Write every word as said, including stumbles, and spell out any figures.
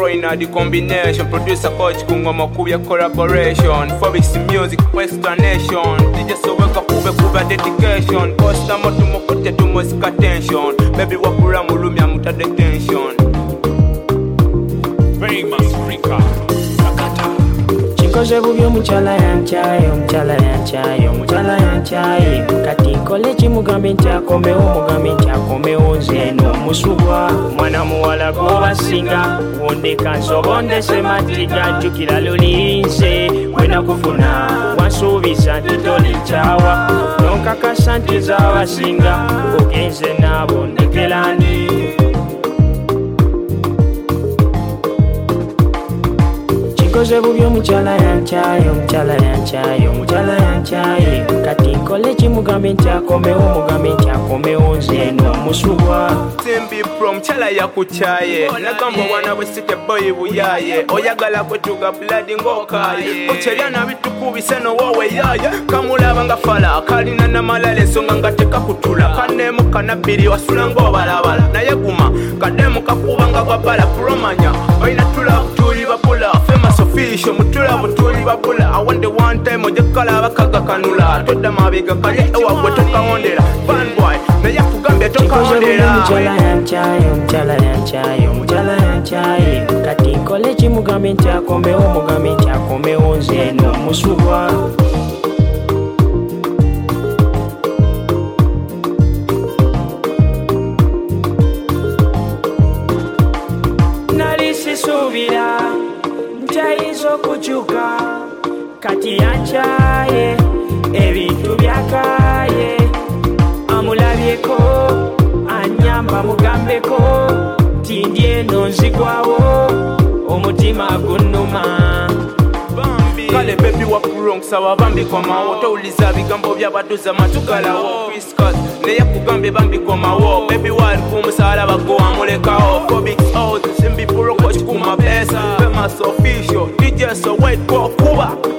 throwing out the combination. Producer coach kungoma kubya collaboration. Fobics music explanation. D J so weka kube kube dedication. Customer tumukote tumusika tension. Baby wakura mulumya muta detention. Famous Rika Nakata. Chinkoze bubyo muchala yanchayo, muchala yanchayo, muchala yanchayo. Kati nkole chimugambe nchakomeo, mugambe nchakomeo nzeno musubwa. Mwana muwala gobasinga, wondeka nsobonde sematiga jukila lulinse. Wena kufuna, wansubisa ntitoli nchawa. Nonkaka santi za wasinga, ogenze nabo ndekelandi. Chinkoze bubyo muchala yanchayo, muchala yanchayo, muchala yanchayo. Kati nkole chimugambe nchakomeo, mugambe nchakomeo nzeno musubwa. Simbi from chala ya kuchaye. Nagamba wana wesite boy buyaye. Oyagala kwetuga bloody ngokaye. Kucheliana bitu kubiseno wowe yaye. Kamulaba nga fala kalina na malale songa ngateka kutula. Kanemu kanabiri wasula ngo balabala. Naye guma kademu kakubanga gwabala promanya. Oyina tula tuli babula famous official mutula mutuli babula. I wonder one time ojekala bakaga kanula. Toda mabiga kale ewa gwe tokawondera. Fan boy naye kugambye tokawondera. Muchala yanchayo, muchala yanchayo, muchala yanchayo. Kati nkole chimugambe nchakomeo, mugambe nchakomeo nzeno musubwa. Nalisi subira, nchaizo kuchuka. Kati yanchaye, ebintu byakaye. Amulabyeko, anyamba mugambeko. Tindye nonzigwawo, omutima gunuma. Kale baby wakuronsa wabambi kwa mawo. Touliza bigambo byabaduza matugalawo. Whiskas neye kugambe bambi kwa mawo. Baby wali kumusala bagoa mulekawo. Fobics out simbi puro coach kuma pesa. Famous official D J so wait kwa kuba.